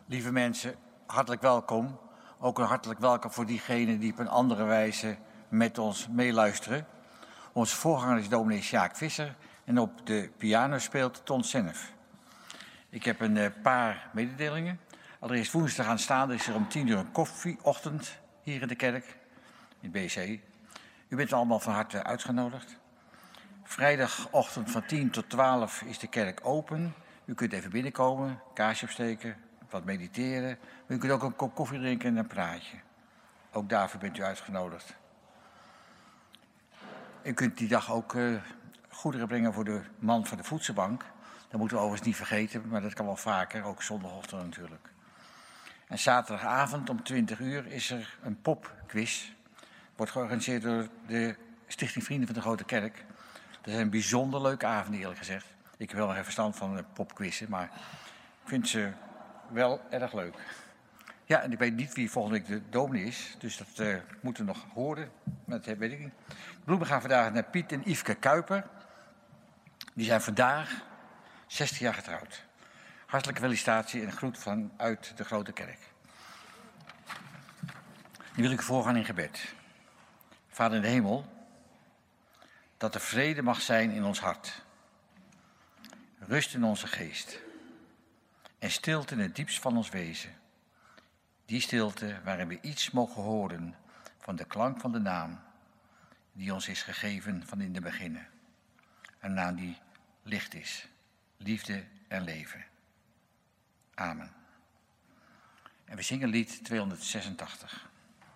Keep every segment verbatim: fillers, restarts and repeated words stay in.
Lieve mensen, hartelijk welkom. Ook een hartelijk welkom voor diegenen die op een andere wijze met ons meeluisteren. Onze voorganger is dominee Sjaak Visser en op de piano speelt Ton Sennef. Ik heb een uh, paar mededelingen. Allereerst woensdag aanstaande is er om tien uur een koffieochtend hier in de kerk, in B C. U bent allemaal van harte uitgenodigd. Vrijdagochtend van tien tot twaalf is de kerk open. U kunt even binnenkomen, kaarsje opsteken, wat mediteren. U kunt ook een kop koffie drinken en een praatje. Ook daarvoor bent u uitgenodigd. U kunt die dag ook uh, goederen brengen voor de man van de voedselbank. Dat moeten we overigens niet vergeten, maar dat kan wel vaker, ook zondagochtend natuurlijk. En zaterdagavond om twintig uur is er een popquiz. Wordt georganiseerd door de Stichting Vrienden van de Grote Kerk. Dat is een bijzonder leuke avond, eerlijk gezegd. Ik heb wel nog geen verstand van popquizzen, maar ik vind ze wel erg leuk. Ja, en ik weet niet wie volgende week de dominee is, dus dat uh, moeten we nog horen. Maar dat weet ik niet. De bloemen gaan vandaag naar Piet en Yveske Kuiper. Die zijn vandaag zestig jaar getrouwd. Hartelijke felicitatie en groet vanuit de Grote Kerk. Nu wil ik voorgaan in gebed. Vader in de hemel, dat er vrede mag zijn in ons hart. Rust in onze geest. En stilte in het diepst van ons wezen. Die stilte waarin we iets mogen horen van de klank van de naam die ons is gegeven van in de beginnen. Een naam die licht is, liefde en leven. Amen. En we zingen lied tweehonderdzesentachtig.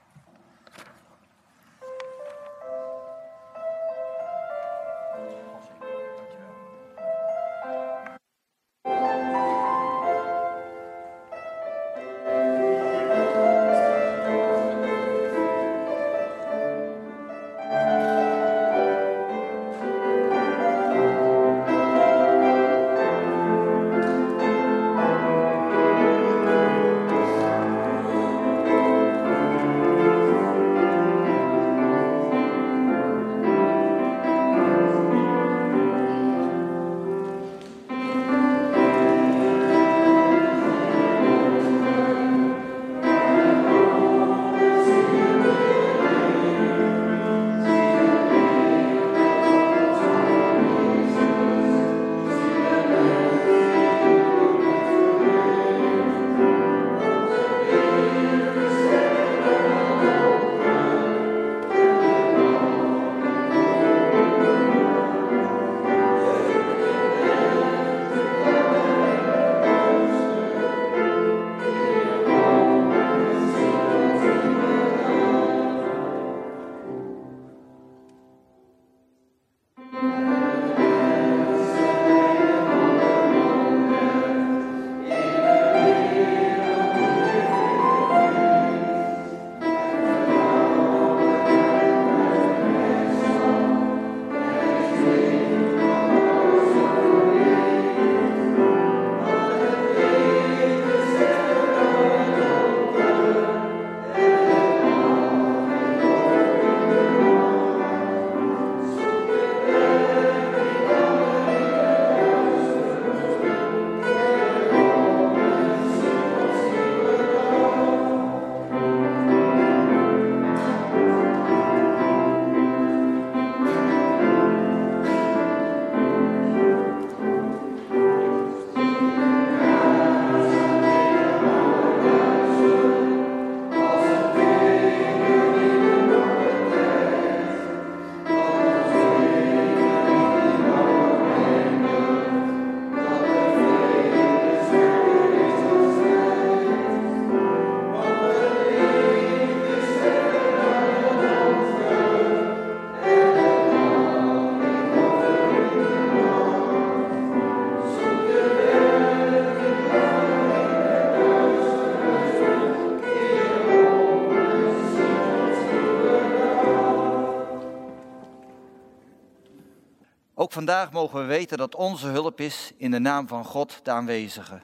Ook vandaag mogen we weten dat onze hulp is in de naam van God de aanwezige.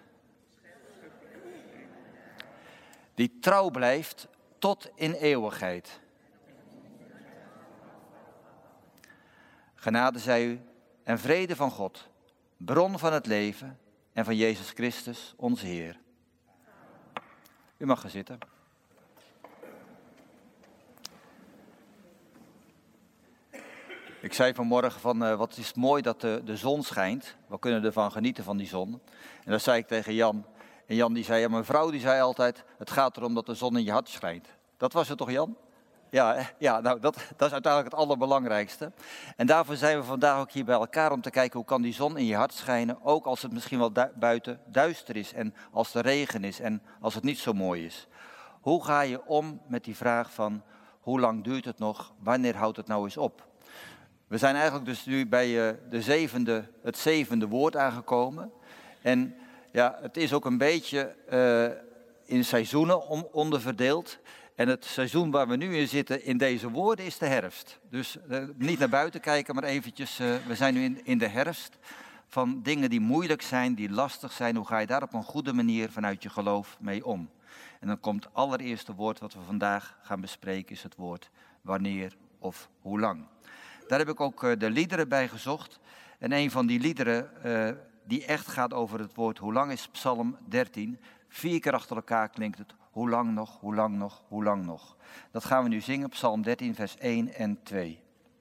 Die trouw blijft tot in eeuwigheid. Genade zij u en vrede van God, bron van het leven en van Jezus Christus, onze Heer. U mag gaan zitten. Ik zei vanmorgen van uh, wat is het mooi dat de, de zon schijnt. We kunnen ervan genieten van die zon. En dat zei ik tegen Jan. En Jan die zei, ja, mijn vrouw die zei altijd, het gaat erom dat de zon in je hart schijnt. Dat was het toch, Jan? Ja, ja nou dat, dat is uiteindelijk het allerbelangrijkste. En daarvoor zijn we vandaag ook hier bij elkaar om te kijken hoe kan die zon in je hart schijnen. Ook als het misschien wel du- buiten duister is en als er regen is en als het niet zo mooi is. Hoe ga je om met die vraag van hoe lang duurt het nog, wanneer houdt het nou eens op? We zijn eigenlijk dus nu bij uh, de zevende, het zevende woord aangekomen. En ja, het is ook een beetje uh, in seizoenen om, onderverdeeld. En het seizoen waar we nu in zitten in deze woorden is de herfst. Dus uh, niet naar buiten kijken, maar eventjes, uh, we zijn nu in, in de herfst. Van dingen die moeilijk zijn, die lastig zijn. Hoe ga je daar op een goede manier vanuit je geloof mee om? En dan komt het allereerste woord wat we vandaag gaan bespreken, is het woord wanneer of hoe lang. Daar heb ik ook uh, de liederen bij gezocht. En een van die liederen uh, die echt gaat over het woord hoe lang is Psalm dertien. Vier keer achter elkaar klinkt het hoe lang nog, hoe lang nog, hoe lang nog. Dat gaan we nu zingen, Psalm dertien, vers één en twee.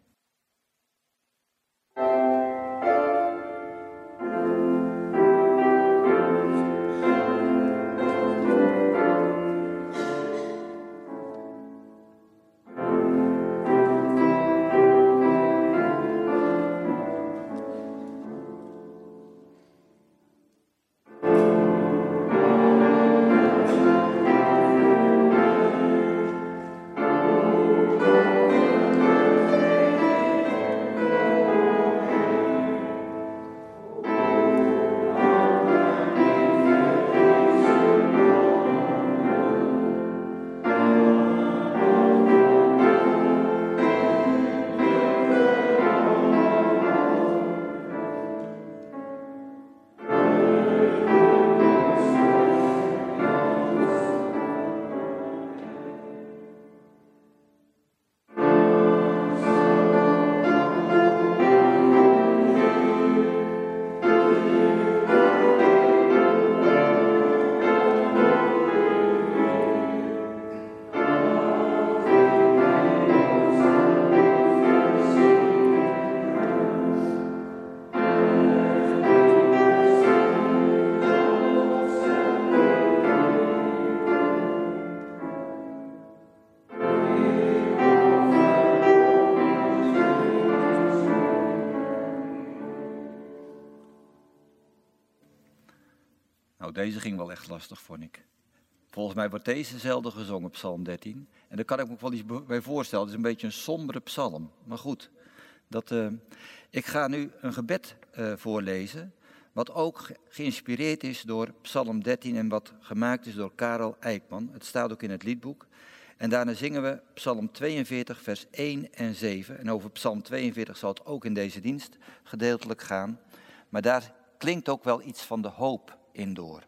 Deze ging wel echt lastig, vond ik. Volgens mij wordt deze zelden gezongen, Psalm dertien. En daar kan ik me ook wel iets bij voorstellen. Het is een beetje een sombere psalm. Maar goed, dat, uh, ik ga nu een gebed uh, voorlezen. Wat ook geïnspireerd is door Psalm dertien en wat gemaakt is door Karel Eijkman. Het staat ook in het liedboek. En daarna zingen we Psalm tweeënveertig, vers één en zeven. En over Psalm tweeënveertig zal het ook in deze dienst gedeeltelijk gaan. Maar daar klinkt ook wel iets van de hoop in door.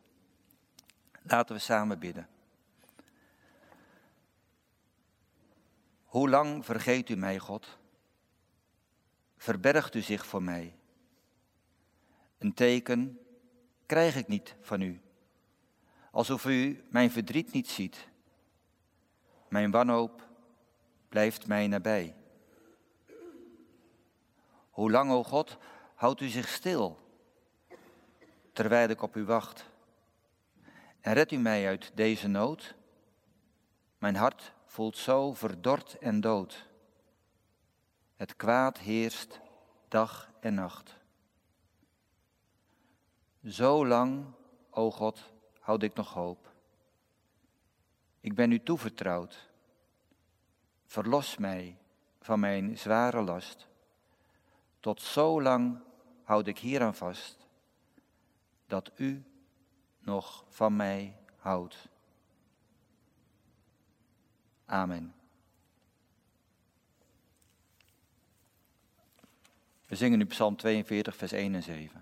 Laten we samen bidden. Hoe lang vergeet u mij, God? Verbergt u zich voor mij? Een teken krijg ik niet van u. Alsof u mijn verdriet niet ziet. Mijn wanhoop blijft mij nabij. Hoe lang, o God, houdt u zich stil, terwijl ik op u wacht? En redt u mij uit deze nood. Mijn hart voelt zo verdord en dood. Het kwaad heerst dag en nacht. Zo lang, o God, houd ik nog hoop. Ik ben u toevertrouwd. Verlos mij van mijn zware last. Tot zo lang houd ik hieraan vast, dat u nog van mij houdt. Amen. We zingen nu Psalm tweeënveertig, vers één en zeven.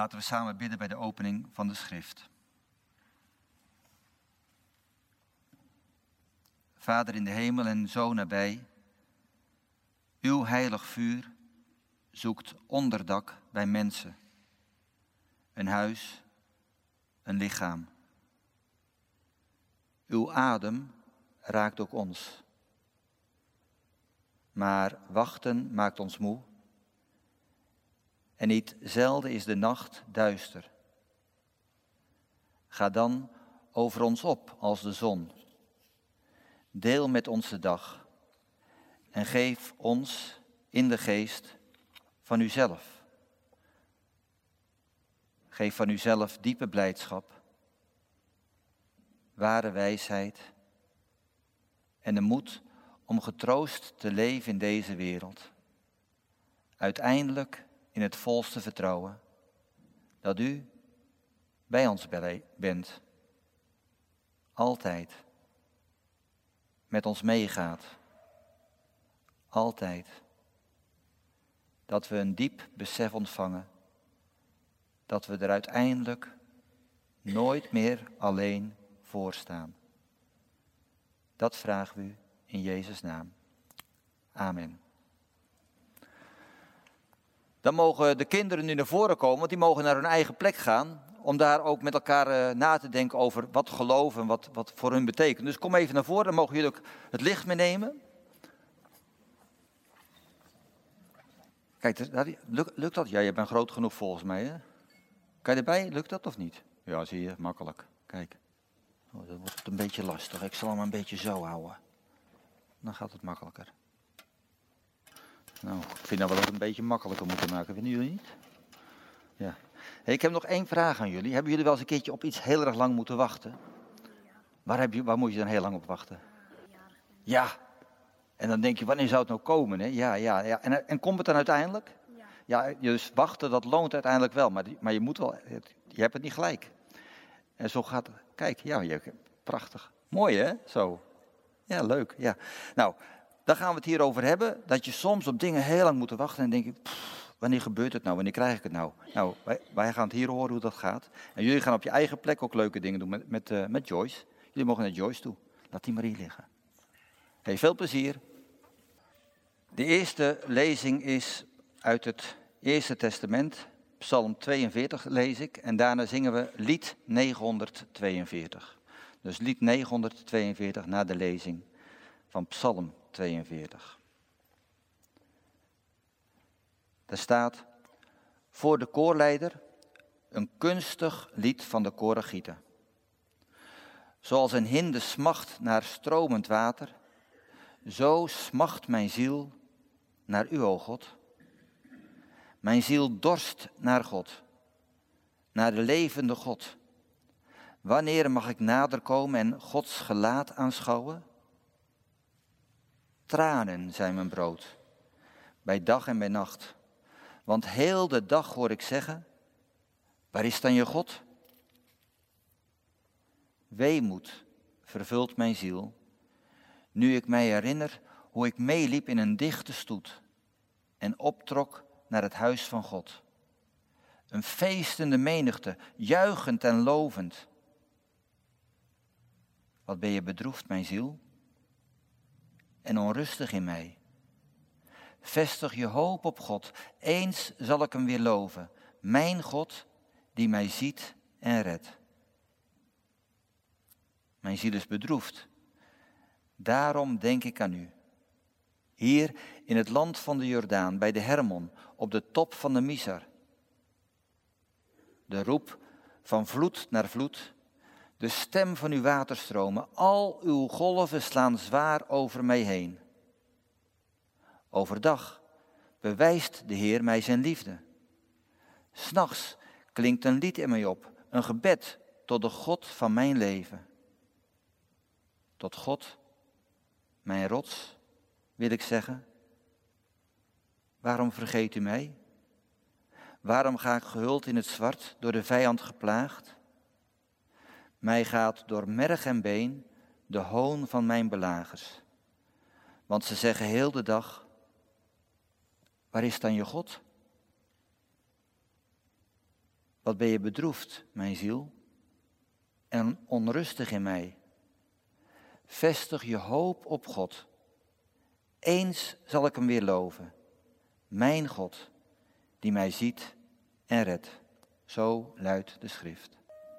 Laten we samen bidden bij de opening van de schrift. Vader in de hemel en zo nabij, uw heilig vuur zoekt onderdak bij mensen, een huis, een lichaam. Uw adem raakt ook ons. Maar wachten maakt ons moe. En niet zelden is de nacht duister. Ga dan over ons op als de zon. Deel met ons de dag. En geef ons in de geest van uzelf. Geef van uzelf diepe blijdschap, ware wijsheid en de moed om getroost te leven in deze wereld. Uiteindelijk in het volste vertrouwen dat u bij ons bent. Altijd met ons meegaat. Altijd. Dat we een diep besef ontvangen dat we er uiteindelijk nooit meer alleen voor staan. Dat vragen we u in Jezus' naam. Amen. Dan mogen de kinderen nu naar voren komen, want die mogen naar hun eigen plek gaan, om daar ook met elkaar uh, na te denken over wat geloof en wat, wat voor hun betekent. Dus kom even naar voren, dan mogen jullie ook het licht meenemen. Kijk, lukt, lukt dat? Ja, je bent groot genoeg volgens mij, hè? Kan je erbij? Lukt dat of niet? Ja, zie je, makkelijk. Kijk. Oh, dat wordt een beetje lastig. Ik zal hem een beetje zo houden. Dan gaat het makkelijker. Nou, ik vind dat we dat een beetje makkelijker moeten maken. Vinden jullie niet? Ja. Hey, ik heb nog één vraag aan jullie. Hebben jullie wel eens een keertje op iets heel erg lang moeten wachten? Waar, heb je, waar moet je dan heel lang op wachten? Ja. En dan denk je, wanneer zou het nou komen? Hè? Ja, ja, ja. En, en komt het dan uiteindelijk? Ja, dus wachten, dat loont uiteindelijk wel. Maar, die, maar je moet wel, je hebt het niet gelijk. En zo gaat het. Kijk, ja, je, prachtig. Mooi hè, zo. Ja, leuk. Ja. Nou, dan gaan we het hier over hebben. Dat je soms op dingen heel lang moet wachten. En denk je, pff, wanneer gebeurt het nou? Wanneer krijg ik het nou? Nou, wij, wij gaan het hier horen hoe dat gaat. En jullie gaan op je eigen plek ook leuke dingen doen met, met, uh, met Joyce. Jullie mogen naar Joyce toe. Laat die maar hier liggen. Hey, veel plezier. De eerste lezing is uit het Eerste Testament, Psalm tweeënveertig lees ik, en daarna zingen we lied negenhonderdtweeënveertig. Dus lied negenhonderdtweeënveertig na de lezing van Psalm tweeënveertig. Daar staat, voor de koorleider een kunstig lied van de koragieten. Zoals een hinde smacht naar stromend water, zo smacht mijn ziel naar u, o God. Mijn ziel dorst naar God, naar de levende God. Wanneer mag ik nader komen en Gods gelaat aanschouwen? Tranen zijn mijn brood, bij dag en bij nacht. Want heel de dag hoor ik zeggen, waar is dan je God? Weemoed vervult mijn ziel, nu ik mij herinner hoe ik meeliep in een dichte stoet en optrok naar het huis van God. Een feestende menigte, juichend en lovend. Wat ben je bedroefd, mijn ziel? En onrustig in mij. Vestig je hoop op God, eens zal ik hem weer loven. Mijn God, die mij ziet en redt. Mijn ziel is bedroefd. Daarom denk ik aan u. Hier in het land van de Jordaan, bij de Hermon, op de top van de Misar. De roep van vloed naar vloed, de stem van uw waterstromen, al uw golven slaan zwaar over mij heen. Overdag bewijst de Heer mij zijn liefde. 'S Nachts klinkt een lied in mij op, een gebed tot de God van mijn leven. Tot God, mijn rots, wil ik zeggen, waarom vergeet u mij? Waarom ga ik gehuld in het zwart, door de vijand geplaagd? Mij gaat door merg en been de hoon van mijn belagers. Want ze zeggen heel de dag, waar is dan je God? Wat ben je bedroefd, mijn ziel, en onrustig in mij. Vestig je hoop op God. Eens zal ik hem weer loven. Mijn God, die mij ziet en redt. Zo luidt de schrift.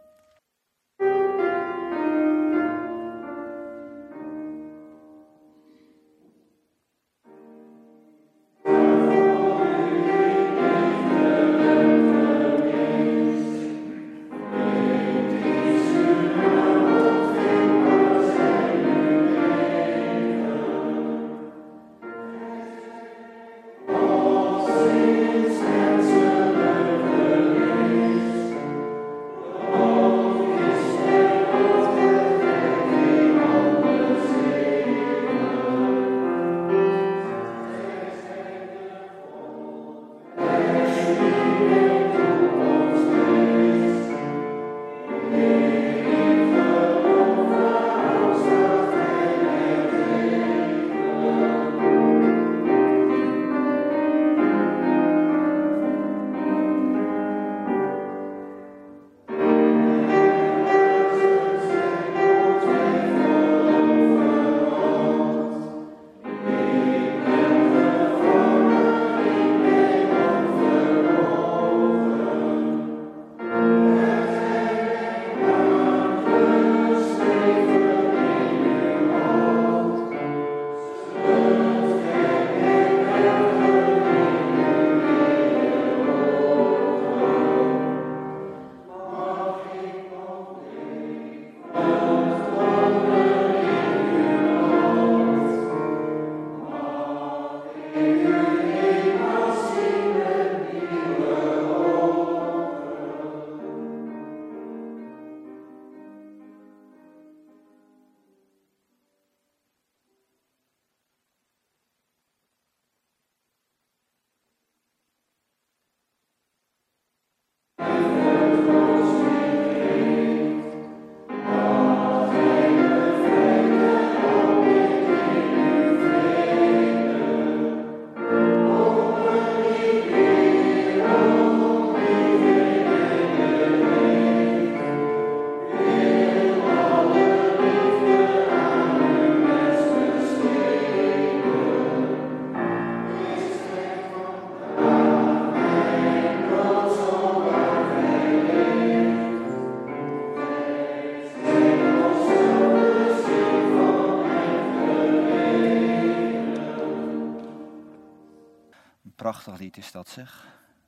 Prachtig lied is dat, zeg.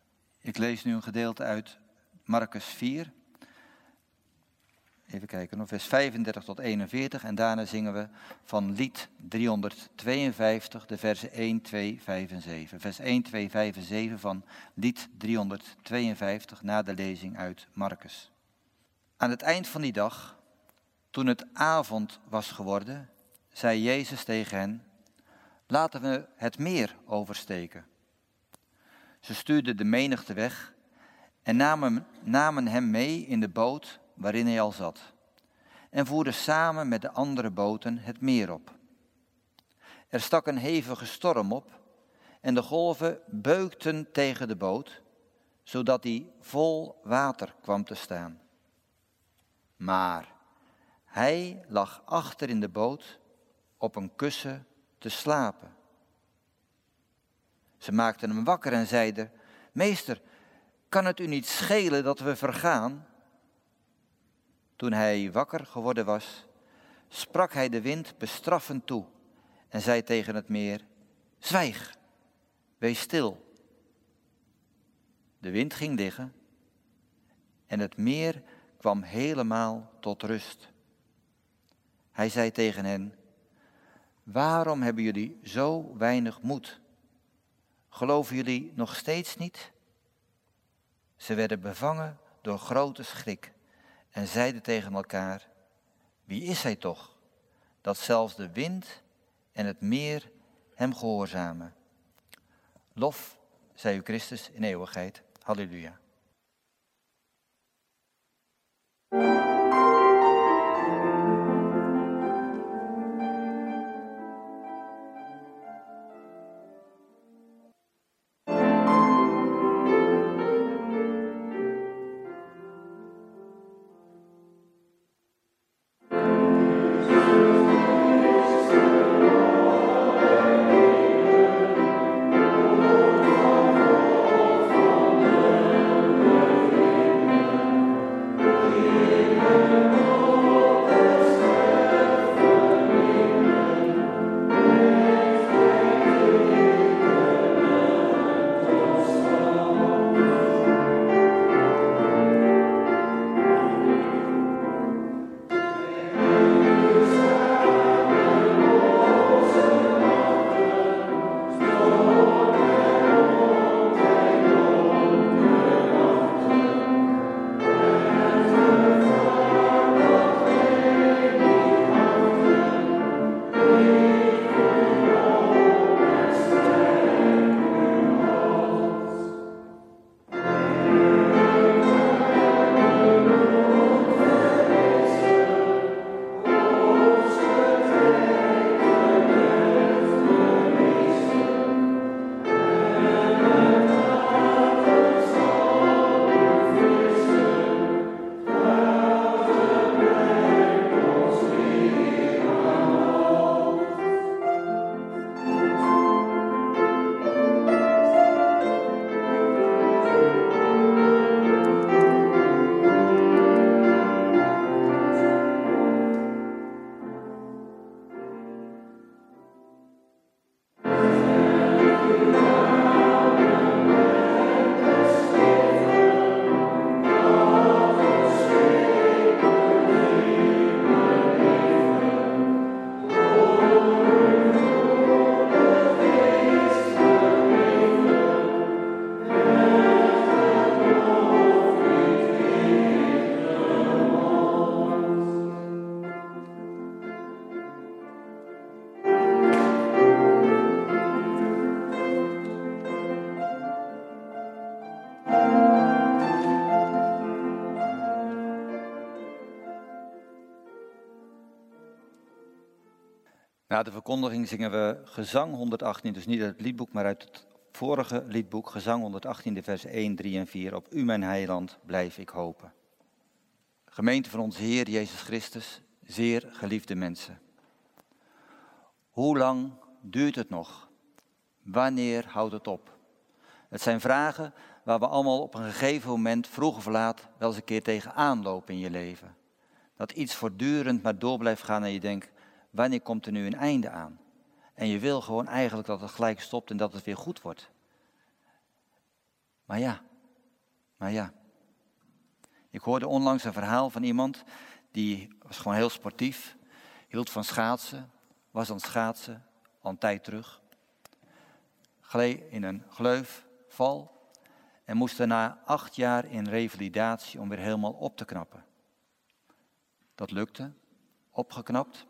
Ik lees nu een gedeelte uit Marcus vier. Even kijken, vers vijfendertig tot eenenveertig. En daarna zingen we van lied driehonderdtweeënvijftig, de versen één, twee, vijf en zeven. Vers één, twee, vijf en zeven van lied driehonderdtweeënvijftig na de lezing uit Marcus. Aan het eind van die dag, toen het avond was geworden, zei Jezus tegen hen: laten we het meer oversteken. Ze stuurden de menigte weg en namen, namen hem mee in de boot waarin hij al zat, en voerden samen met de andere boten het meer op. Er stak een hevige storm op en de golven beukten tegen de boot, zodat die vol water kwam te staan. Maar hij lag achter in de boot op een kussen te slapen. Ze maakten hem wakker en zeiden: meester, kan het u niet schelen dat we vergaan? Toen hij wakker geworden was, sprak hij de wind bestraffend toe en zei tegen het meer: zwijg, wees stil. De wind ging liggen en het meer kwam helemaal tot rust. Hij zei tegen hen: waarom hebben jullie zo weinig moed? Geloven jullie nog steeds niet? Ze werden bevangen door grote schrik en zeiden tegen elkaar: wie is hij toch, dat zelfs de wind en het meer hem gehoorzamen? Lof zij u Christus in eeuwigheid. Halleluja. Na de verkondiging zingen we gezang honderdachttien, dus niet uit het liedboek, maar uit het vorige liedboek, gezang honderdachttien, de versen één, drie en vier. Op u, mijn heiland, blijf ik hopen. Gemeente van onze Heer Jezus Christus, zeer geliefde mensen. Hoe lang duurt het nog? Wanneer houdt het op? Het zijn vragen waar we allemaal op een gegeven moment, vroeg of laat, wel eens een keer tegenaan lopen in je leven. Dat iets voortdurend maar door blijft gaan en je denkt, wanneer komt er nu een einde aan? En je wil gewoon eigenlijk dat het gelijk stopt en dat het weer goed wordt. Maar ja, maar ja. Ik hoorde onlangs een verhaal van iemand die was gewoon heel sportief, hield van schaatsen, was aan het schaatsen, al een tijd terug. Gleed in een gleufval en moest daarna acht jaar in revalidatie om weer helemaal op te knappen. Dat lukte, opgeknapt.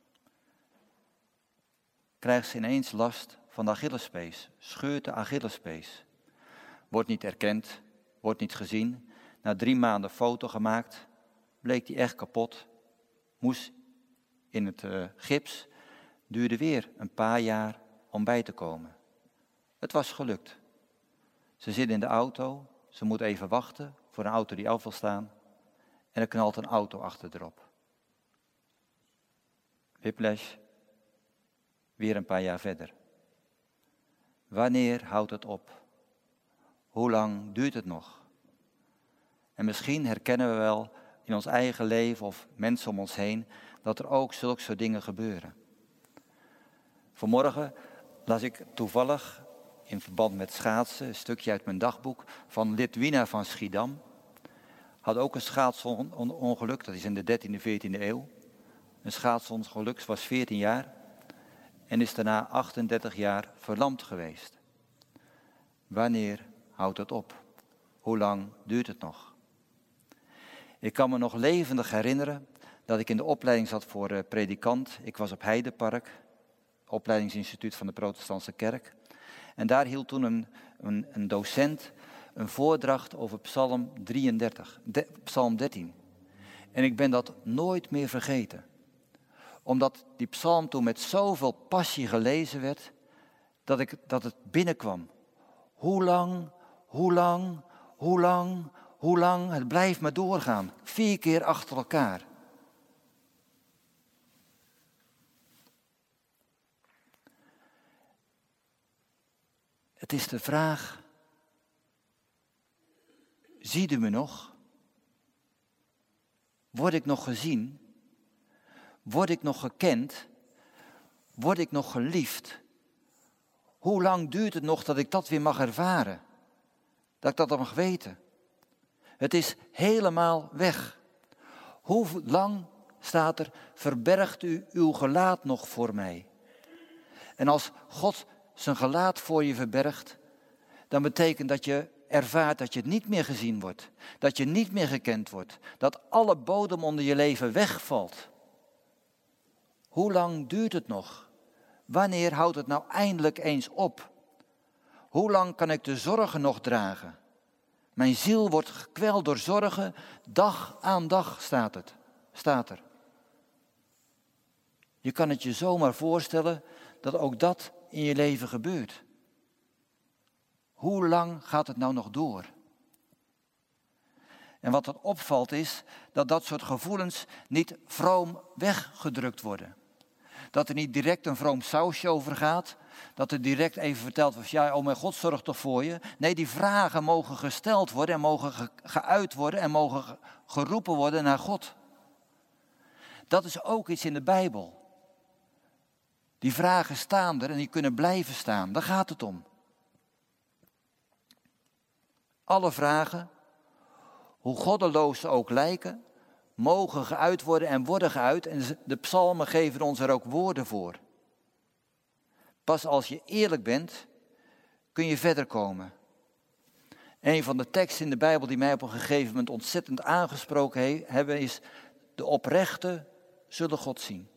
Krijgt ze ineens last van de Achillespees, scheurt de Achillespees. Wordt niet erkend, wordt niet gezien. Na drie maanden foto gemaakt, bleek die echt kapot. Moest in het uh, gips, duurde weer een paar jaar om bij te komen. Het was gelukt. Ze zit in de auto, ze moet even wachten voor een auto die af wil staan. En er knalt een auto achter erop. Whiplash. Weer een paar jaar verder. Wanneer houdt het op? Hoe lang duurt het nog? En misschien herkennen we wel in ons eigen leven of mensen om ons heen dat er ook zulke soort dingen gebeuren. Vanmorgen las ik toevallig in verband met schaatsen een stukje uit mijn dagboek van Lidwina van Schiedam. Had ook een schaatsongeluk, dat is in de dertiende, veertiende eeuw. Een schaatsongeluk, ze was veertien jaar. En is daarna achtendertig jaar verlamd geweest. Wanneer houdt het op? Hoe lang duurt het nog? Ik kan me nog levendig herinneren dat ik in de opleiding zat voor uh, predikant. Ik was op Heidepark, opleidingsinstituut van de Protestantse Kerk. En daar hield toen een, een, een docent een voordracht over Psalm drieëndertig, de, Psalm dertien. En ik ben dat nooit meer vergeten. Omdat die psalm toen met zoveel passie gelezen werd, dat, ik, dat het binnenkwam. Hoe lang, hoe lang, hoe lang, hoe lang, het blijft maar doorgaan. Vier keer achter elkaar. Het is de vraag, ziet u me nog? Word ik nog gezien? Word ik nog gekend? Word ik nog geliefd? Hoe lang duurt het nog dat ik dat weer mag ervaren? Dat ik dat dan mag weten? Het is helemaal weg. Hoe lang staat er, verbergt u uw gelaat nog voor mij? En als God zijn gelaat voor je verbergt, dan betekent dat je ervaart dat je niet meer gezien wordt. Dat je niet meer gekend wordt. Dat alle bodem onder je leven wegvalt. Hoe lang duurt het nog? Wanneer houdt het nou eindelijk eens op? Hoe lang kan ik de zorgen nog dragen? Mijn ziel wordt gekweld door zorgen, dag aan dag staat het, staat er. Je kan het je zomaar voorstellen dat ook dat in je leven gebeurt. Hoe lang gaat het nou nog door? En wat er opvalt is dat dat soort gevoelens niet vroom weggedrukt worden. Dat er niet direct een vroom sausje over gaat. Dat er direct even verteld wordt, ja, oh mijn God zorgt toch voor je. Nee, die vragen mogen gesteld worden en mogen ge- geuit worden en mogen ge- geroepen worden naar God. Dat is ook iets in de Bijbel. Die vragen staan er en die kunnen blijven staan. Daar gaat het om. Alle vragen, hoe goddeloos ze ook lijken, mogen geuit worden en worden geuit. En de psalmen geven ons er ook woorden voor. Pas als je eerlijk bent, kun je verder komen. Een van de teksten in de Bijbel die mij op een gegeven moment ontzettend aangesproken he- hebben is: de oprechten zullen God zien.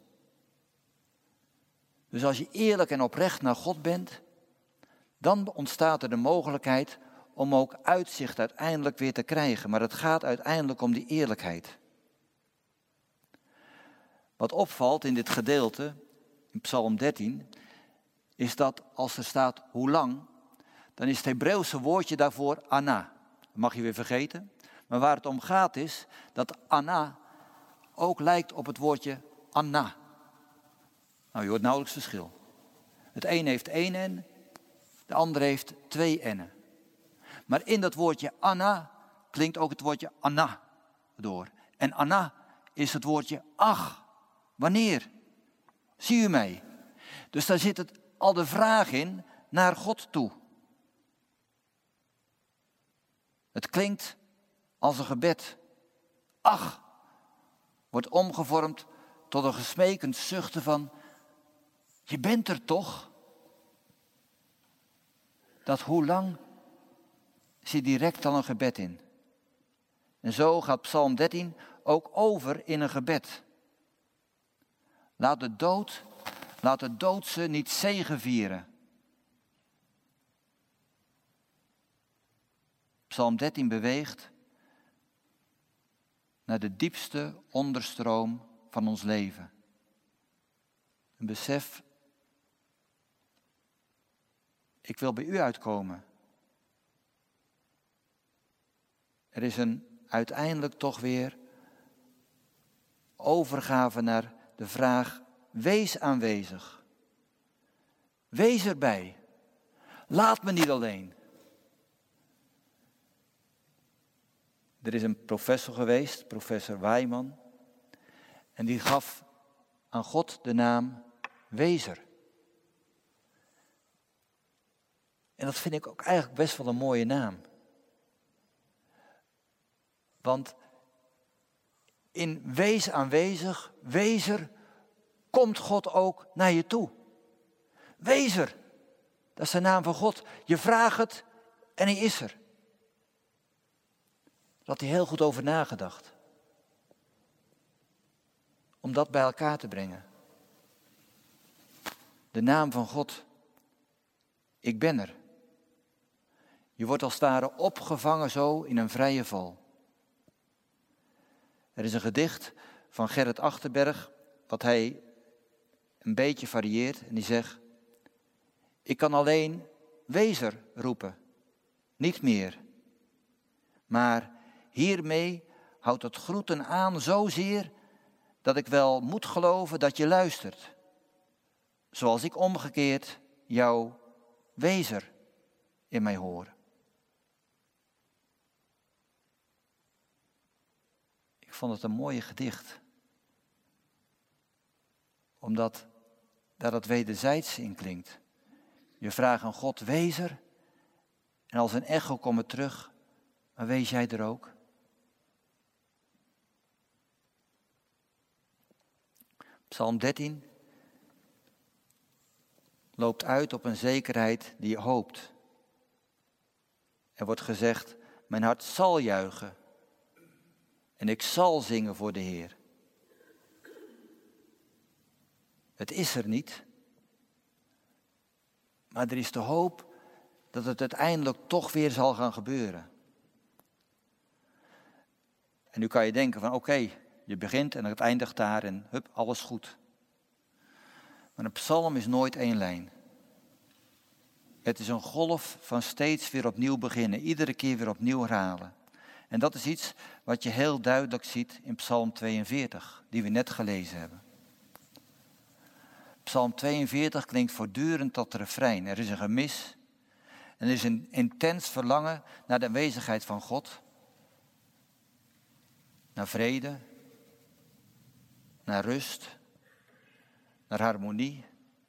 Dus als je eerlijk en oprecht naar God bent, dan ontstaat er de mogelijkheid om ook uitzicht uiteindelijk weer te krijgen. Maar het gaat uiteindelijk om die eerlijkheid. Wat opvalt in dit gedeelte, in Psalm dertien, is dat als er staat hoe lang, dan is het Hebreeuwse woordje daarvoor ana. Dat mag je weer vergeten. Maar waar het om gaat is dat ana ook lijkt op het woordje anna. Nou, je hoort nauwelijks verschil. Het een heeft één n, de ander heeft twee n'en. Maar in dat woordje anna klinkt ook het woordje anna door. En anna is het woordje ach. Wanneer? Zie u mij? Dus daar zit het al de vraag in naar God toe. Het klinkt als een gebed. Ach, wordt omgevormd tot een gesmeekend zuchten van: je bent er toch? Dat hoe lang zit direct al een gebed in. En zo gaat Psalm dertien ook over in een gebed. Laat de dood, laat de doodse niet zegevieren. Psalm dertien beweegt naar de diepste onderstroom van ons leven. Een besef: ik wil bij u uitkomen. Er is een uiteindelijk toch weer overgave naar de vraag: wees aanwezig. Wees erbij. Laat me niet alleen. Er is een professor geweest, professor Wijman, en die gaf aan God de naam Wezer. En dat vind ik ook eigenlijk best wel een mooie naam. Want in wees aanwezig, wezer, komt God ook naar je toe. Wezer, dat is de naam van God. Je vraagt het en hij is er. Daar had hij heel goed over nagedacht. Om dat bij elkaar te brengen. De naam van God. Ik ben er. Je wordt als het ware opgevangen zo in een vrije val. Er is een gedicht van Gerrit Achterberg, wat hij een beetje varieert. En die zegt: ik kan alleen wezer roepen, niet meer. Maar hiermee houdt het groeten aan zozeer dat ik wel moet geloven dat je luistert. Zoals ik omgekeerd jouw wezer in mij hoor. Ik vond het een mooie gedicht. Omdat daar het wederzijds in klinkt. Je vraagt aan God, wezer. En als een echo komt het terug. Maar wees jij er ook? Psalm dertien loopt uit op een zekerheid die je hoopt. Er wordt gezegd, mijn hart zal juichen. En ik zal zingen voor de Heer. Het is er niet. Maar er is de hoop dat het uiteindelijk toch weer zal gaan gebeuren. En nu kan je denken van oké, okay, je begint en het eindigt daar en hup, alles goed. Maar een psalm is nooit één lijn. Het is een golf van steeds weer opnieuw beginnen, iedere keer weer opnieuw herhalen. En dat is iets wat je heel duidelijk ziet in Psalm tweeënveertig, die we net gelezen hebben. Psalm tweeënveertig klinkt voortdurend tot refrein. Er is een gemis en er is een intens verlangen naar de aanwezigheid van God. Naar vrede, naar rust, naar harmonie,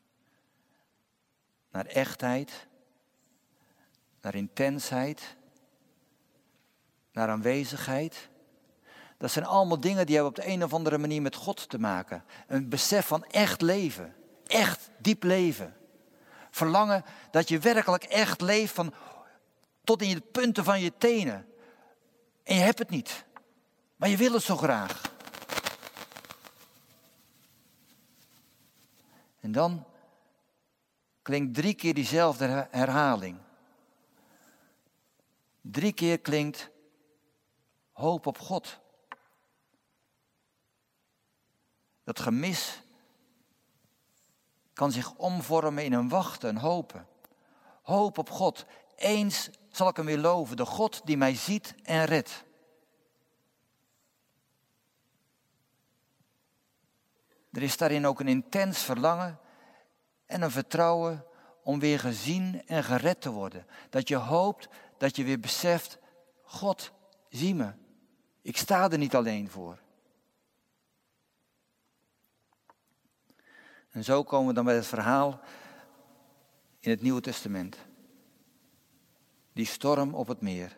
naar echtheid, naar intensheid, naar aanwezigheid. Dat zijn allemaal dingen die hebben op de een of andere manier met God te maken. Een besef van echt leven, echt diep leven. Verlangen dat je werkelijk echt leeft van tot in de punten van je tenen. En je hebt het niet, maar je wil het zo graag. En dan klinkt drie keer diezelfde herhaling. Drie keer klinkt hoop op God. Dat gemis kan zich omvormen in een wachten, een hopen. Hoop op God. Eens zal ik hem weer loven, de God die mij ziet en redt. Er is daarin ook een intens verlangen en een vertrouwen om weer gezien en gered te worden. Dat je hoopt, dat je weer beseft, God, zie me. Ik sta er niet alleen voor. En zo komen we dan bij het verhaal in het Nieuwe Testament. Die storm op het meer.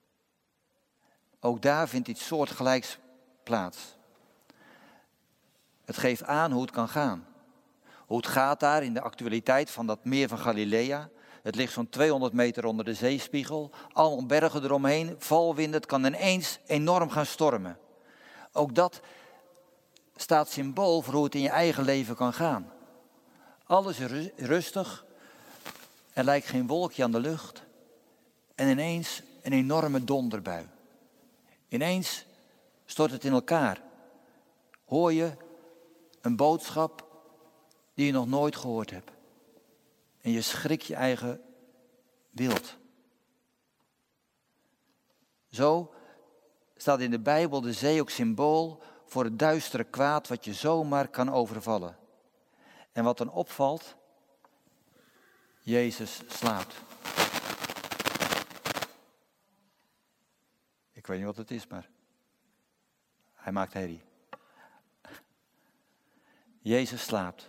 Ook daar vindt iets soortgelijks plaats. Het geeft aan hoe het kan gaan. Hoe het gaat daar in de actualiteit van dat meer van Galilea. Het ligt zo'n tweehonderd meter onder de zeespiegel. Allemaal bergen eromheen, valwinden. Het kan ineens enorm gaan stormen. Ook dat staat symbool voor hoe het in je eigen leven kan gaan. Alles is rustig. Er lijkt geen wolkje aan de lucht. En ineens een enorme donderbui. Ineens stort het in elkaar. Hoor je een boodschap die je nog nooit gehoord hebt. En je schrikt je eigen wild. Zo staat in de Bijbel de zee ook symbool voor het duistere kwaad wat je zomaar kan overvallen. En wat dan opvalt, Jezus slaapt. Ik weet niet wat het is, maar hij maakt herrie. Jezus slaapt.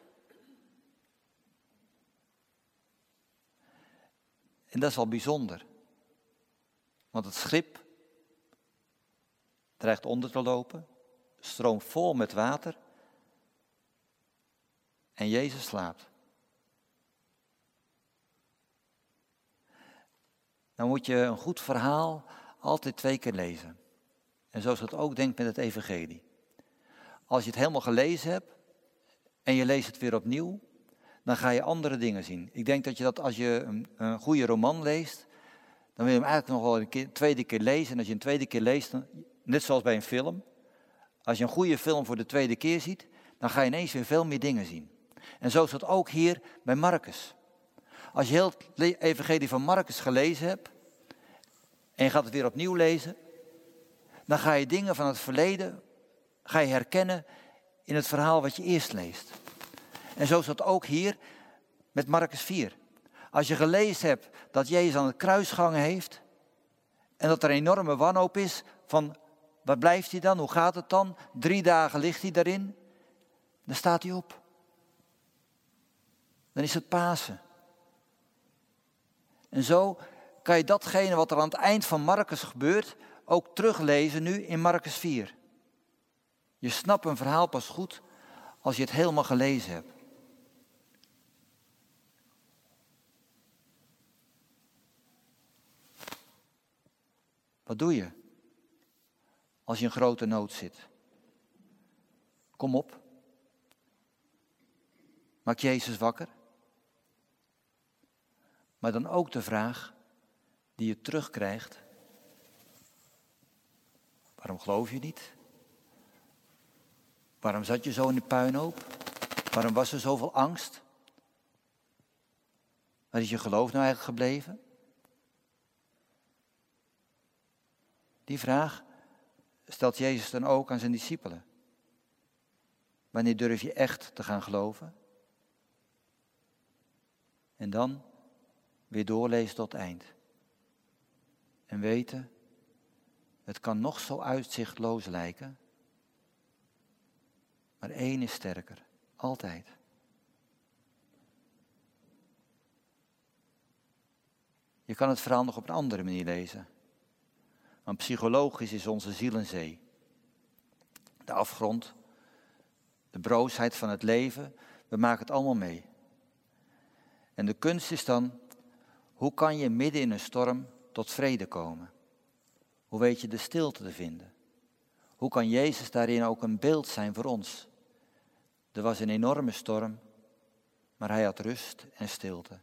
En dat is wel bijzonder. Want het schip dreigt onder te lopen, stroomt vol met water. En Jezus slaapt. Dan moet je een goed verhaal altijd twee keer lezen. En zoals het ook denkt met het evangelie. Als je het helemaal gelezen hebt en je leest het weer opnieuw, dan ga je andere dingen zien. Ik denk dat je dat als je een, een goede roman leest, dan wil je hem eigenlijk nog wel een keer, tweede keer lezen. En als je een tweede keer leest, dan, net zoals bij een film. Als je een goede film voor de tweede keer ziet, dan ga je ineens weer veel meer dingen zien. En zo is dat ook hier bij Marcus. Als je heel het evangelie van Marcus gelezen hebt, en je gaat het weer opnieuw lezen, dan ga je dingen van het verleden ga je herkennen in het verhaal wat je eerst leest. En zo is dat ook hier met Marcus vier. Als je gelezen hebt dat Jezus aan het kruis gehangen heeft en dat er een enorme wanhoop is van waar blijft hij dan, hoe gaat het dan? Drie dagen ligt hij daarin, dan staat hij op. Dan is het Pasen. En zo kan je datgene wat er aan het eind van Marcus gebeurt ook teruglezen nu in Marcus vier. Je snapt een verhaal pas goed als je het helemaal gelezen hebt. Wat doe je als je in grote nood zit? Kom op. Maakt Jezus wakker? Maar dan ook de vraag die je terugkrijgt. Waarom geloof je niet? Waarom zat je zo in de puinhoop? Waarom was er zoveel angst? Waar is je geloof nou eigenlijk gebleven? Die vraag stelt Jezus dan ook aan zijn discipelen. Wanneer durf je echt te gaan geloven? En dan weer doorlezen tot het eind. En weten, het kan nog zo uitzichtloos lijken, maar één is sterker, altijd. Je kan het verhaal nog op een andere manier lezen. Want psychologisch is onze ziel een zee. De afgrond, de broosheid van het leven, we maken het allemaal mee. En de kunst is dan, hoe kan je midden in een storm tot vrede komen? Hoe weet je de stilte te vinden? Hoe kan Jezus daarin ook een beeld zijn voor ons? Er was een enorme storm, maar hij had rust en stilte.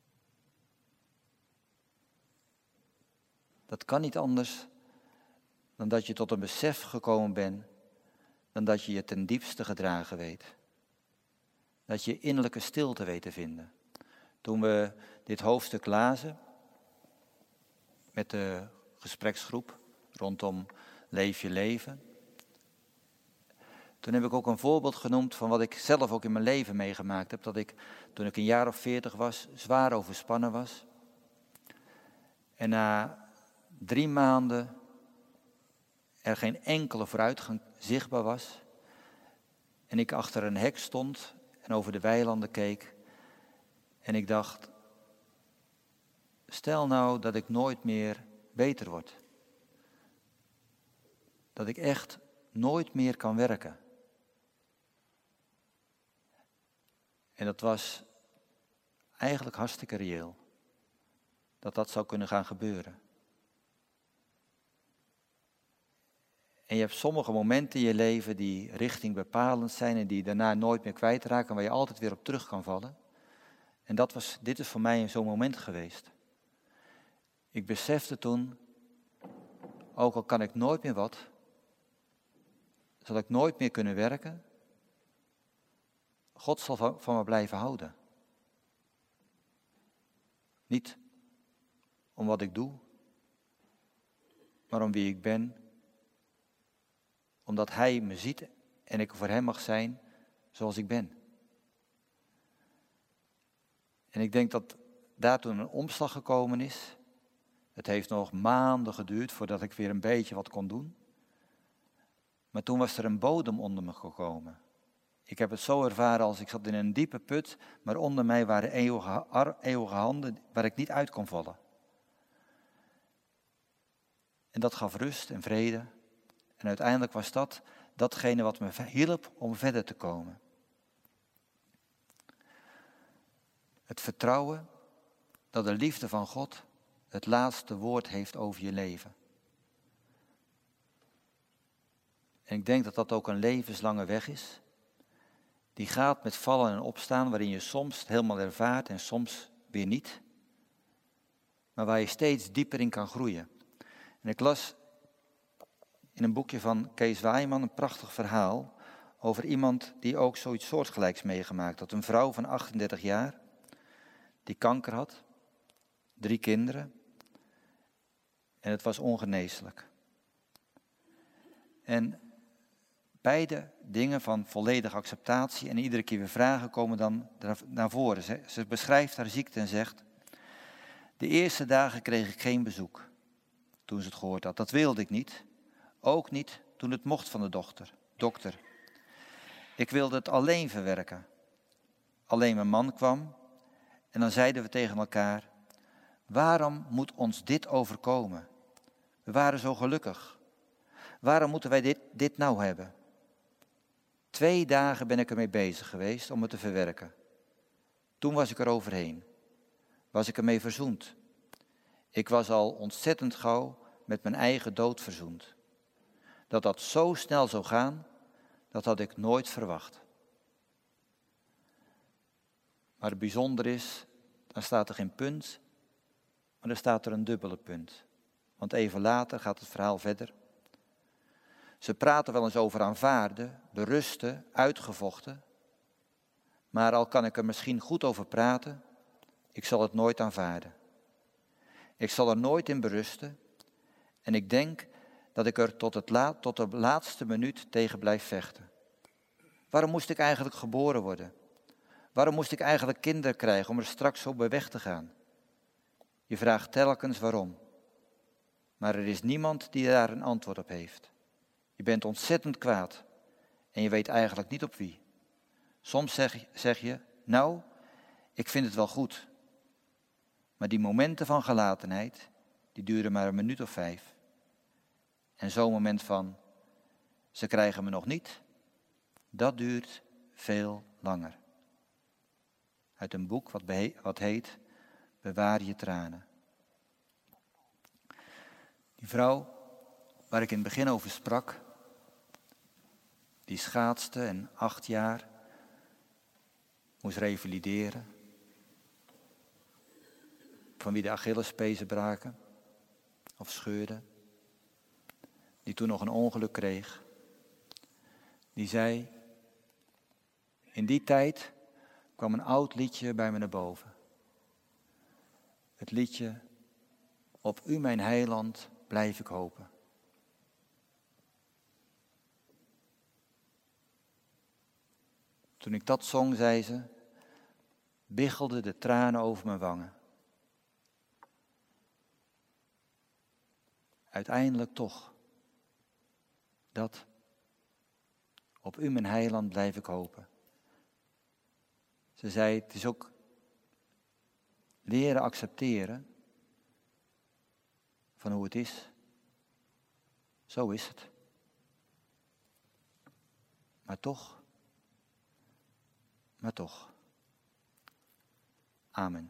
Dat kan niet anders dan dat je tot een besef gekomen bent, dan dat je je ten diepste gedragen weet. Dat je innerlijke stilte weet te vinden. Toen we dit hoofdstuk lazen met de gespreksgroep rondom Leef je leven. Toen heb ik ook een voorbeeld genoemd van wat ik zelf ook in mijn leven meegemaakt heb. Dat ik toen ik een jaar of veertig was, zwaar overspannen was. En na drie maanden er geen enkele vooruitgang zichtbaar was. En ik achter een hek stond en over de weilanden keek. En ik dacht, stel nou dat ik nooit meer beter word. Dat ik echt nooit meer kan werken. En dat was eigenlijk hartstikke reëel. Dat dat zou kunnen gaan gebeuren. En je hebt sommige momenten in je leven die richtingbepalend zijn en die je daarna nooit meer kwijtraken, waar je altijd weer op terug kan vallen. En dat was, dit is voor mij zo'n moment geweest. Ik besefte toen, ook al kan ik nooit meer wat, zal ik nooit meer kunnen werken, God zal van, van me blijven houden. Niet om wat ik doe, maar om wie ik ben. Omdat Hij me ziet en ik voor Hem mag zijn zoals ik ben. En ik denk dat daar toen een omslag gekomen is. Het heeft nog maanden geduurd voordat ik weer een beetje wat kon doen. Maar toen was er een bodem onder me gekomen. Ik heb het zo ervaren als ik zat in een diepe put, maar onder mij waren eeuwige, eeuwige handen waar ik niet uit kon vallen. En dat gaf rust en vrede. En uiteindelijk was dat datgene wat me hielp om verder te komen. Het vertrouwen dat de liefde van God het laatste woord heeft over je leven. En ik denk dat dat ook een levenslange weg is. Die gaat met vallen en opstaan, waarin je soms het helemaal ervaart en soms weer niet. Maar waar je steeds dieper in kan groeien. En ik las in een boekje van Kees Waaiman een prachtig verhaal over iemand die ook zoiets soortgelijks meegemaakt had. Een vrouw van achtendertig jaar, die kanker had, drie kinderen en het was ongeneeslijk. En beide dingen van volledige acceptatie en iedere keer weer vragen komen dan naar voren. Ze, ze beschrijft haar ziekte en zegt, de eerste dagen kreeg ik geen bezoek toen ze het gehoord had. Dat wilde ik niet. Ook niet toen het mocht van de dochter, dokter. Ik wilde het alleen verwerken. Alleen mijn man kwam en dan zeiden we tegen elkaar, waarom moet ons dit overkomen? We waren zo gelukkig. Waarom moeten wij dit, dit nou hebben? Twee dagen ben ik ermee bezig geweest om het te verwerken. Toen was ik er overheen. Was ik ermee verzoend. Ik was al ontzettend gauw met mijn eigen dood verzoend. Dat dat zo snel zou gaan, dat had ik nooit verwacht. Maar het bijzonder is, dan staat er geen punt, maar dan staat er een dubbele punt. Want even later gaat het verhaal verder. Ze praten wel eens over aanvaarden, berusten, uitgevochten. Maar al kan ik er misschien goed over praten, ik zal het nooit aanvaarden. Ik zal er nooit in berusten en ik denk dat ik er tot, het la- tot de laatste minuut tegen blijf vechten. Waarom moest ik eigenlijk geboren worden? Waarom moest ik eigenlijk kinderen krijgen om er straks zo bij weg te gaan? Je vraagt telkens waarom. Maar er is niemand die daar een antwoord op heeft. Je bent ontzettend kwaad en je weet eigenlijk niet op wie. Soms zeg, zeg je, nou, ik vind het wel goed. Maar die momenten van gelatenheid, die duren maar een minuut of vijf. En zo'n moment van, ze krijgen me nog niet, dat duurt veel langer. Uit een boek wat, behe- wat heet, Bewaar je tranen. Die vrouw waar ik in het begin over sprak, die schaatste en acht jaar moest revalideren, van wie de Achillespezen braken of scheurden, die toen nog een ongeluk kreeg, die zei, in die tijd kwam een oud liedje bij me naar boven. Het liedje, op u mijn heiland blijf ik hopen. Toen ik dat zong, zei ze, biggelden de tranen over mijn wangen. Uiteindelijk toch. Dat, op u mijn heiland blijf ik hopen. Ze zei, het is ook leren accepteren van hoe het is. Zo is het. Maar toch, maar toch. Amen.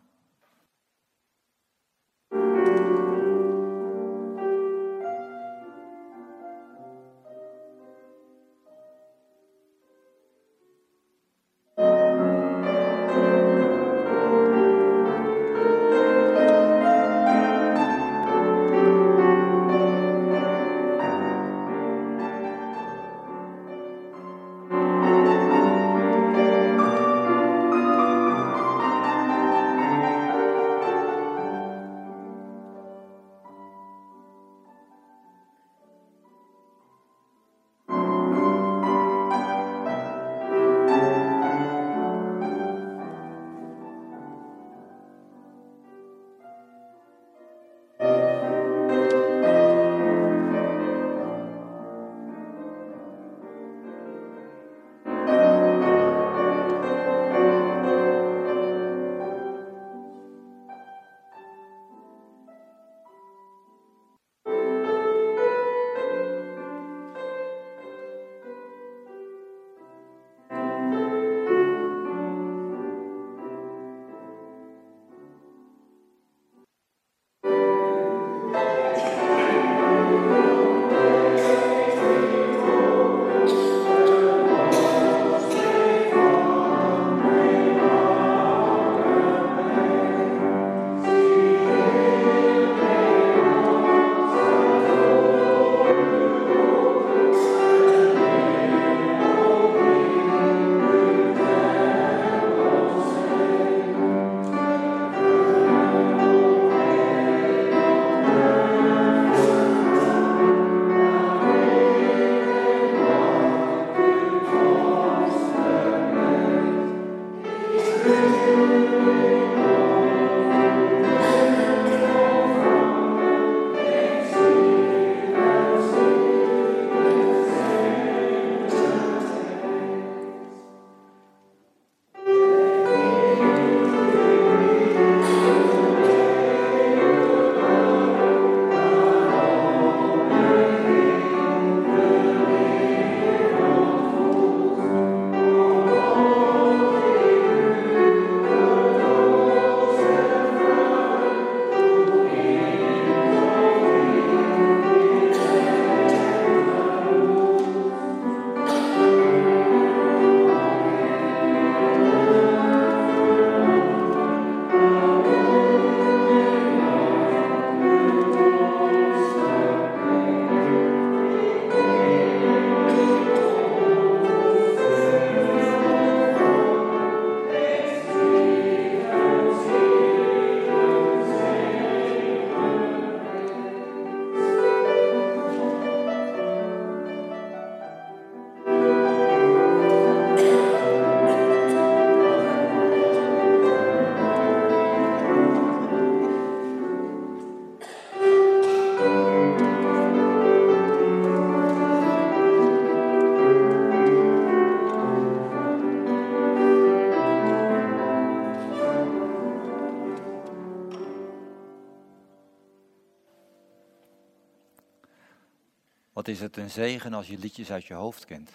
Wat is het een zegen als je liedjes uit je hoofd kent.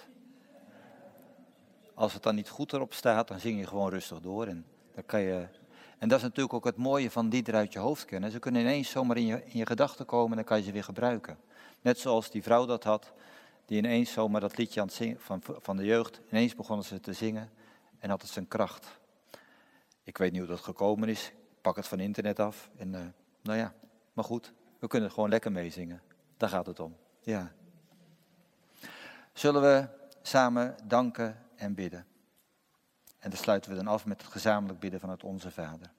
Als het dan niet goed erop staat, dan zing je gewoon rustig door. En, dan kan je... en dat is natuurlijk ook het mooie van liederen uit je hoofd kennen. Ze kunnen ineens zomaar in je, in je gedachten komen en dan kan je ze weer gebruiken. Net zoals die vrouw dat had, die ineens zomaar dat liedje aan het zingen, van, van de jeugd, ineens begonnen ze te zingen en had het zijn kracht. Ik weet niet hoe dat gekomen is, ik pak het van internet af en uh, nou ja, maar goed, we kunnen het gewoon lekker meezingen. Daar gaat het om, ja. Zullen we samen danken en bidden? En dan sluiten we dan af met het gezamenlijk bidden van het Onze Vader.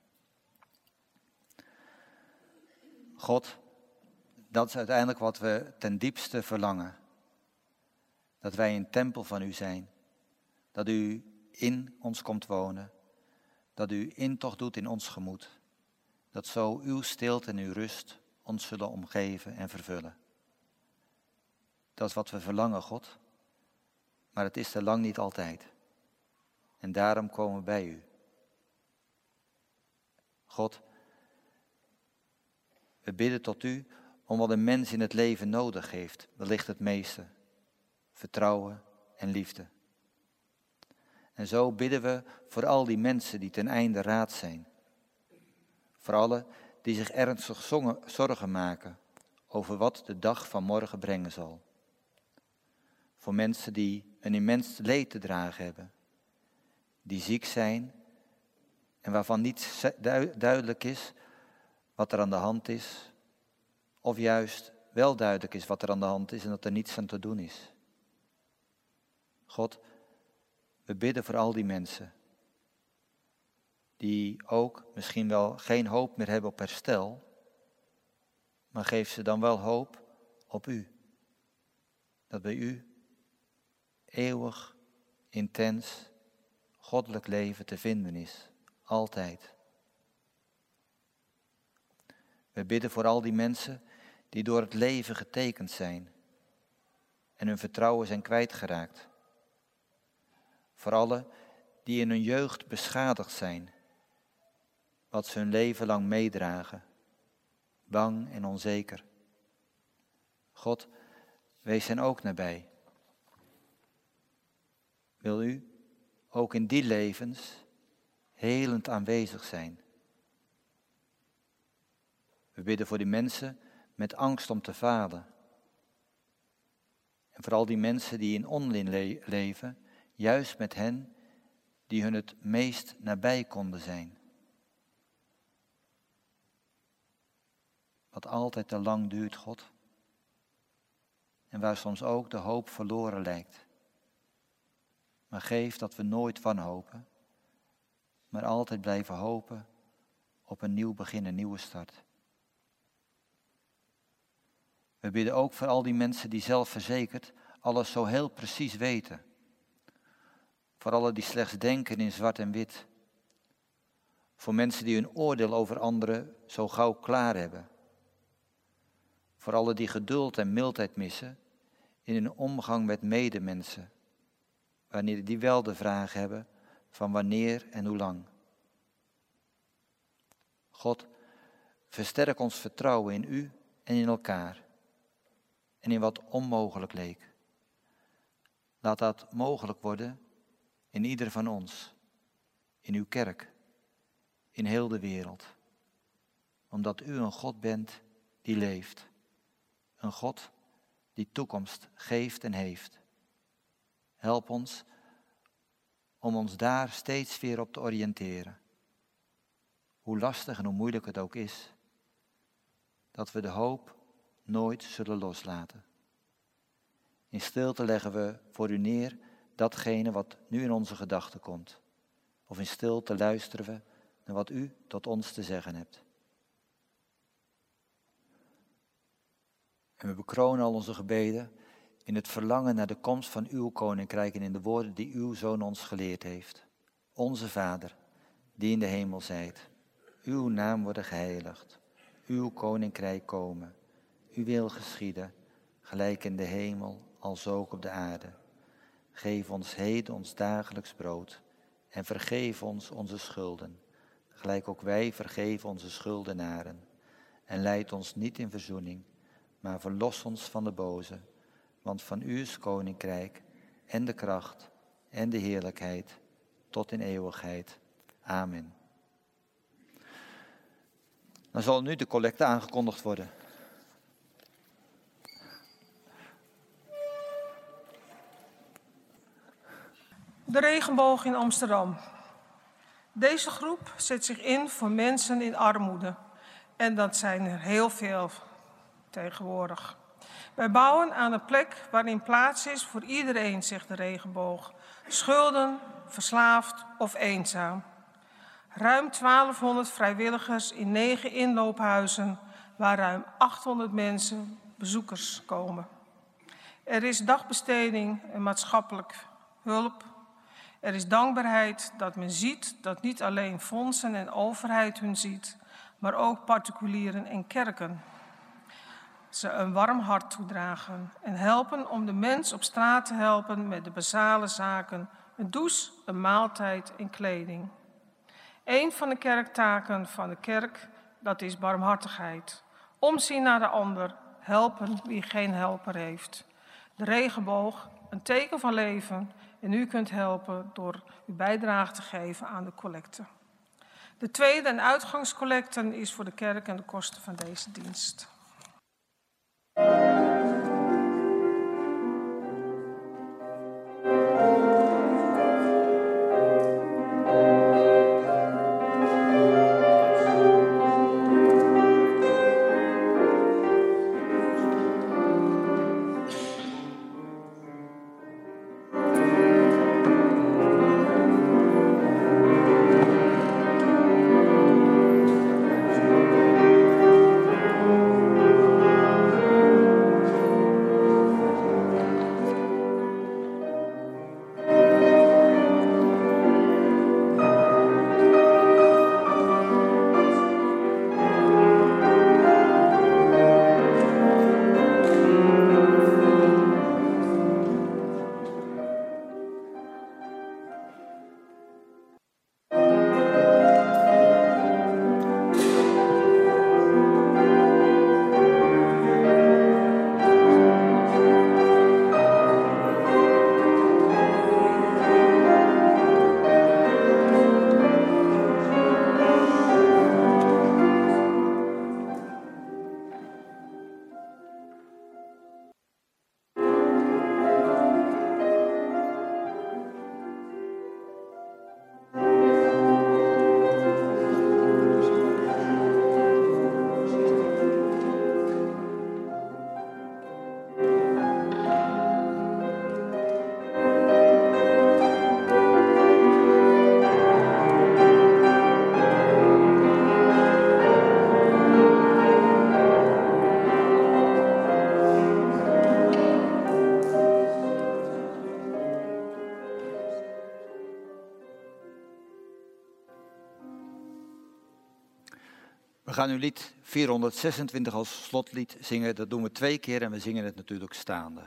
God, dat is uiteindelijk wat we ten diepste verlangen. Dat wij een tempel van u zijn. Dat u in ons komt wonen. Dat u intocht doet in ons gemoed. Dat zo uw stilte en uw rust ons zullen omgeven en vervullen. Dat is wat we verlangen, God. Maar het is er lang niet altijd. En daarom komen we bij u. God, we bidden tot u om wat een mens in het leven nodig heeft, wellicht het meeste. Vertrouwen en liefde. En zo bidden we voor al die mensen die ten einde raad zijn. Voor allen die zich ernstig zorgen maken over wat de dag van morgen brengen zal. Voor mensen die een immens leed te dragen hebben. Die ziek zijn en waarvan niet duidelijk is wat er aan de hand is. Of juist wel duidelijk is wat er aan de hand is en dat er niets aan te doen is. God, we bidden voor al die mensen. Die ook misschien wel geen hoop meer hebben op herstel. Maar geef ze dan wel hoop op u. Dat bij u eeuwig, intens, goddelijk leven te vinden is. Altijd. We bidden voor al die mensen die door het leven getekend zijn. En hun vertrouwen zijn kwijtgeraakt. Voor allen die in hun jeugd beschadigd zijn. Wat ze hun leven lang meedragen. Bang en onzeker. God, wees hen ook nabij. Wil u ook in die levens helend aanwezig zijn. We bidden voor die mensen met angst om te falen. En vooral die mensen die in onmin le- leven, juist met hen die hun het meest nabij konden zijn. Wat altijd te lang duurt, God. En waar soms ook de hoop verloren lijkt. Maar geef dat we nooit wanhopen, maar altijd blijven hopen op een nieuw begin, een nieuwe start. We bidden ook voor al die mensen die zelfverzekerd alles zo heel precies weten. Voor allen die slechts denken in zwart en wit. Voor mensen die hun oordeel over anderen zo gauw klaar hebben. Voor allen die geduld en mildheid missen in hun omgang met medemensen. Wanneer die wel de vraag hebben van wanneer en hoe lang. God, versterk ons vertrouwen in u en in elkaar. En in wat onmogelijk leek. Laat dat mogelijk worden in ieder van ons. In uw kerk. In heel de wereld. Omdat u een God bent die leeft. Een God die toekomst geeft en heeft. Help ons om ons daar steeds weer op te oriënteren. Hoe lastig en hoe moeilijk het ook is. Dat we de hoop nooit zullen loslaten. In stilte leggen we voor u neer datgene wat nu in onze gedachten komt. Of in stilte luisteren we naar wat u tot ons te zeggen hebt. En we bekronen al onze gebeden in het verlangen naar de komst van uw koninkrijk en in de woorden die uw Zoon ons geleerd heeft. Onze Vader, die in de hemel zijt, uw naam worden geheiligd, uw koninkrijk komen, uw wil geschieden, gelijk in de hemel, als ook op de aarde. Geef ons heden ons dagelijks brood en vergeef ons onze schulden, gelijk ook wij vergeven onze schuldenaren. En leid ons niet in verzoening, maar verlos ons van de boze. want van u is koninkrijk en de kracht en de heerlijkheid tot in eeuwigheid. Amen. Dan zal nu de collecte aangekondigd worden. De regenboog in Amsterdam. Deze groep zet zich in voor mensen in armoede. En dat zijn er heel veel tegenwoordig. Wij bouwen aan een plek waarin plaats is voor iedereen, zegt de regenboog. Schulden, verslaafd of eenzaam. Ruim twaalfhonderd vrijwilligers in negen inloophuizen waar ruim achthonderd mensen, bezoekers, komen. Er is dagbesteding en maatschappelijk hulp. Er is dankbaarheid dat men ziet dat niet alleen fondsen en overheid hun ziet, maar ook particulieren en kerken ze een warm hart toedragen en helpen om de mens op straat te helpen met de basale zaken, een douche, een maaltijd en kleding. Een van de kerktaken van de kerk, dat is barmhartigheid. Omzien naar de ander, helpen wie geen helper heeft. De regenboog, een teken van leven, en u kunt helpen door uw bijdrage te geven aan de collecte. De tweede en uitgangscollecte is voor de kerk en de kosten van deze dienst. We gaan nu lied vierhonderdzesentwintig als slotlied zingen. Dat doen we twee keer en we zingen het natuurlijk staande.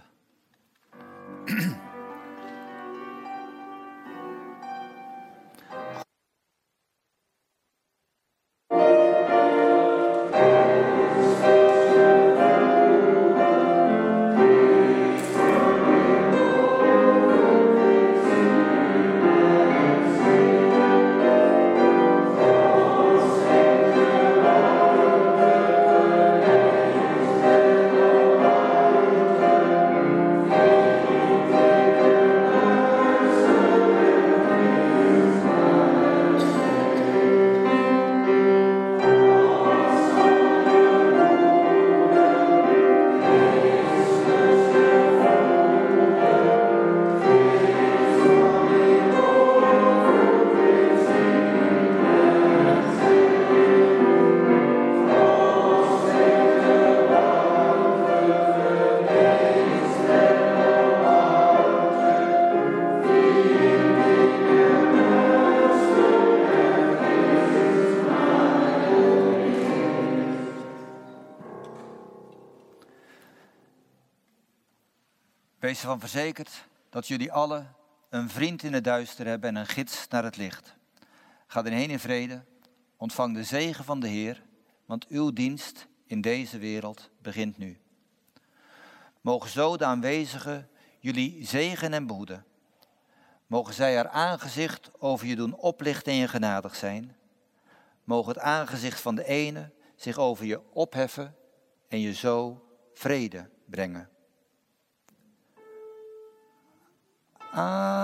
Wees ervan verzekerd dat jullie allen een vriend in het duister hebben en een gids naar het licht. Ga erheen in vrede, ontvang de zegen van de Heer, want uw dienst in deze wereld begint nu. Mogen zo de aanwezigen jullie zegen en behoeden. Mogen zij haar aangezicht over je doen oplichten en je genadig zijn. Mogen het aangezicht van de ene zich over je opheffen en je zo vrede brengen. Amen.